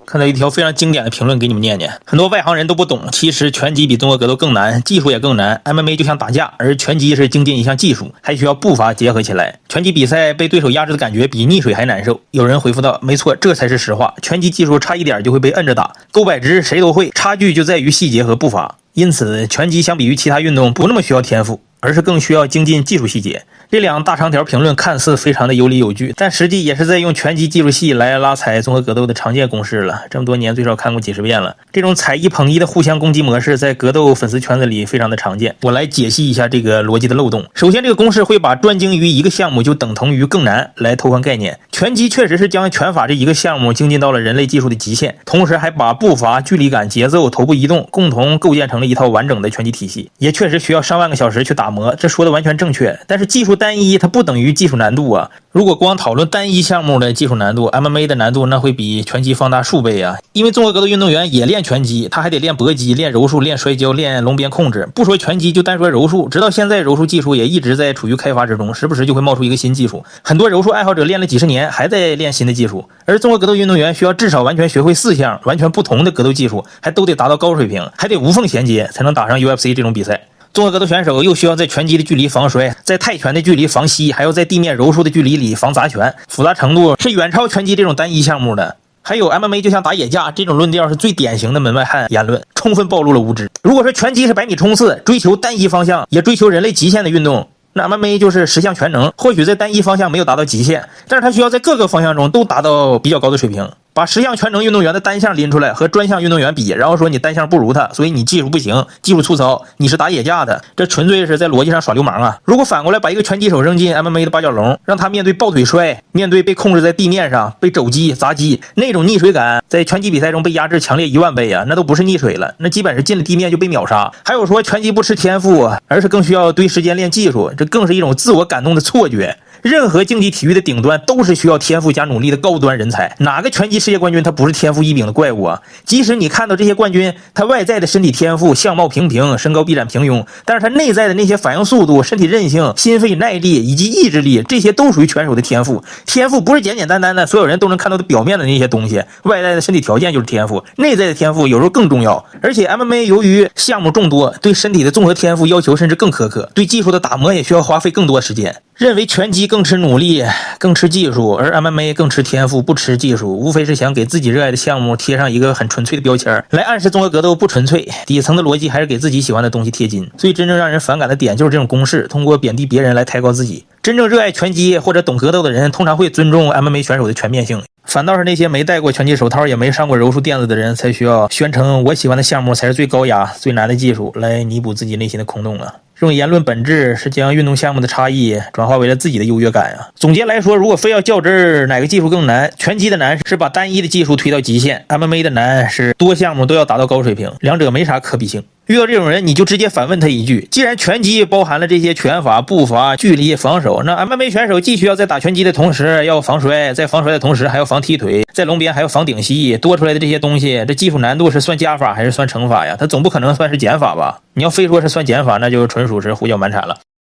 看到一条非常经典的评论给你们念念，很多外行人都不懂，其实拳击比综合格斗更难，技术也更难。MMA 就像打架，而拳击是精进一项技术，还需要步伐结合起来。拳击比赛被对手压制的感觉比溺水还难受。有人回复道，没错，这才是实话，拳击技术差一点就会被摁着打，勾摆直谁都会，差距就在于细节和步伐。因此拳击相比于其他运动不那么需要天赋，而是更需要精进技术细节。这两大长条评论看似非常的有理有据，但实际也是在用拳击技术系来拉踩综合格斗的常见公式了。这么多年最少看过几十遍了，这种踩一捧一的互相攻击模式在格斗粉丝圈子里非常的常见。我来解析一下这个逻辑的漏洞。首先，这个公式会把专精于一个项目就等同于更难来偷换概念。拳击确实是将拳法这一个项目精进到了人类技术的极限，同时还把步伐、距离感、节奏、头部移动共同构建成了一套完整的拳击体系，也确实需要上万个小时去打磨，这说的完全正确。但是技术单一它不等于技术难度啊！如果光讨论单一项目的技术难度， MMA 的难度那会比拳击放大数倍啊！因为综合格斗运动员也练拳击，他还得练搏击、练柔术、练摔跤、练笼边控制。不说拳击，就单说柔术，直到现在柔术技术也一直在处于开发之中，时不时就会冒出一个新技术。很多柔术爱好者练了几十年，还在练新的技术。而综合格斗运动员需要至少完全学会4项完全不同的格斗技术，还都得达到高水平，还得无缝衔接，才能打上 UFC 这种比赛。综合格斗选手又需要在拳击的距离防摔，在泰拳的距离防膝，还要在地面柔术的距离里防砸拳，复杂程度是远超拳击这种单一项目的。还有 MMA 就像打野架，这种论调是最典型的门外汉言论，充分暴露了无知。如果说拳击是100米冲刺，追求单一方向，也追求人类极限的运动，那 MMA 就是10项全能，或许在单一方向没有达到极限，但是它需要在各个方向中都达到比较高的水平。把10项全能运动员的单项拎出来和专项运动员比，然后说你单项不如他，所以你技术不行，技术粗糙，你是打野架的，这纯粹是在逻辑上耍流氓啊！如果反过来把一个拳击手扔进 MMA 的8角笼，让他面对抱腿摔，面对被控制在地面上被肘击砸击，那种溺水感在拳击比赛中被压制强烈1万倍啊！那都不是溺水了，那基本是进了地面就被秒杀。还有说拳击不吃天赋，而是更需要堆时间练技术，这更是一种自我感动的错觉。任何竞技体育的顶端都是需要天赋加努力的高端人才，哪个拳击世界冠军他不是天赋异禀的怪物啊？即使你看到这些冠军他外在的身体天赋相貌平平，身高臂展平庸，但是他内在的那些反应速度、身体韧性、心肺耐力以及意志力，这些都属于拳手的天赋。天赋不是简简单单的所有人都能看到的表面的那些东西，外在的身体条件就是天赋，内在的天赋有时候更重要。而且 MMA 由于项目众多，对身体的综合天赋要求甚至更苛刻，对技术的打磨也需要花费更多时间。认为拳击更吃努力，更吃技术，而 MMA 更吃天赋，不吃技术，无非是想给自己热爱的项目贴上一个很纯粹的标签，来暗示综合格斗不纯粹。底层的逻辑还是给自己喜欢的东西贴金。所以真正让人反感的点就是这种公式，通过贬低别人来抬高自己。真正热爱拳击或者懂格斗的人，通常会尊重 MMA 选手的全面性。反倒是那些没戴过拳击手套也没上过柔术垫子的人，才需要宣称我喜欢的项目才是最高雅最难的技术，来弥补自己内心的空洞了。这种言论本质是将运动项目的差异转化为了自己的优越感啊！总结来说，如果非要较真儿哪个技术更难，拳击的难是把单一的技术推到极限， MMA 的难是多项目都要达到高水平，两者没啥可比性。遇到这种人，你就直接反问他一句，既然拳击包含了这些拳法、步伐、距离、防守，那 MMA 选手既需要在打拳击的同时要防摔，在防摔的同时还要防踢腿，在笼边还要防顶膝，多出来的这些东西，这技术难度是算加法还是算乘法呀？它总不可能算是减法吧？你要非说是算减法，那就纯属是胡搅蛮缠了。